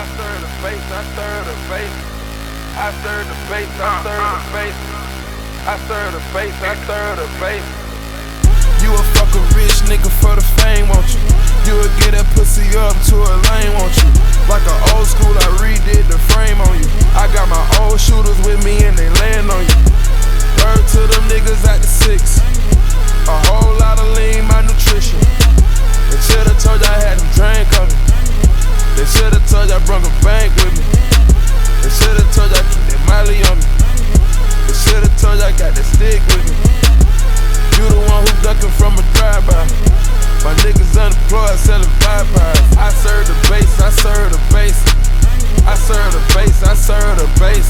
I serve the bass, I serve the bass. I serve the bass, I serve the bass. I serve the bass, I serve the bass. You a fuck a rich nigga for the fame, won't you? You would get that pussy up to a lane, won't you? Like an old school, I redid the frame on you. I got my old shooters with me and they land on you. Word to them niggas at the 6. A whole lot of lean, my nutrition. They should've told you I had them drink on me. They should've told you I brung a bank with me. They should've told you I keep that Miley on me. They should've told you I got that stick with me. You the one who ducking from a drive-by. My niggas unemployed selling Popeyes. I serve the bass, I serve the bass. I serve the bass, I serve the bass.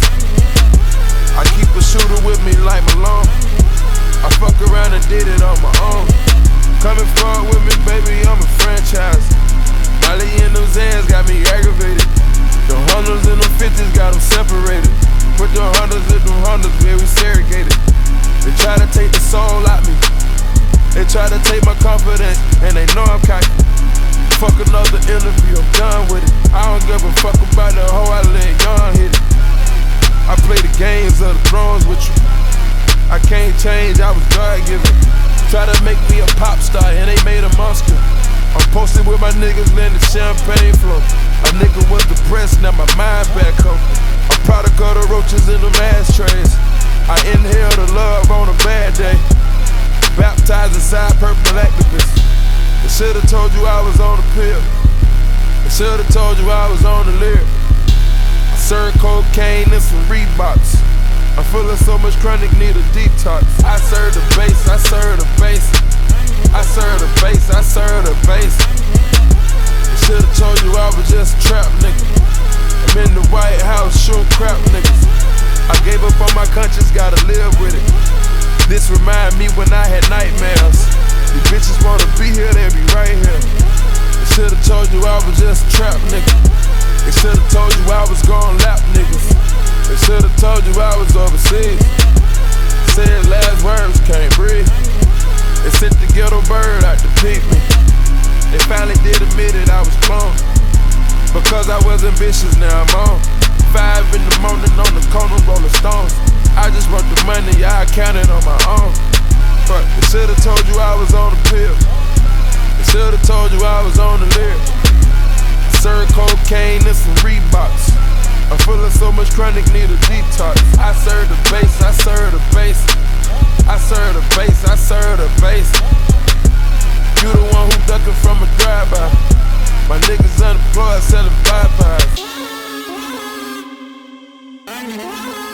I keep a shooter with me like Malone. I fuck around and did it on my own. Coming forward with me, baby, I'm a franchise. Molly in them Zans got me aggravated. The hundreds and them 50s got them separated. Put the hundreds in them hundreds, man, we segregated. They try to take the soul out me. They try to take my confidence, and they know I'm cocky. Fuck another interview, I'm done with it. I don't give a fuck about the hoe, I let young hit it. I play the games of the thrones with you. I can't change, I was God-given. Try to make me a pop star, and they made a monster. I'm posted with my niggas, letting the champagne flow. A nigga was depressed, now my mind back home. I'm product of the roaches in them ashtrays. I inhale the love on a bad day. Baptized inside purple activists. They should've told you I was on the pill. They should've told you I was on the lyric. I serve cocaine and some Reeboks. I'm feeling so much chronic, need a detox. I serve the bass, I serve the bass. I serve the bass, I serve the bass. They should've told you I was just a trap nigga. I'm in the White House shooting crap niggas. I gave up on my conscience, gotta live with it. This remind me when I had nightmares. These bitches wanna be here, they be right here. They should've told you I was just a trap nigga. They should've told you I was gon' lap niggas. They should've told you I was overseas. Said last words, can't breathe. They sent the ghetto bird out to peep me. They finally did admit it, I was cloned. Because I was ambitious, now I'm on. 5 in the morning on the corner, rolling stones. I just want the money, yeah, I count it on my own. But they should've told you I was on the pill. They should've told you I was on the lyric. I serve cocaine and some Reeboks. I'm feeling so much chronic, need a detox. I serve the bass, I serve the bass. I serve the bass, I serve the bass. You the one who ducking from a drive-by. My niggas unemployed selling Popeyes.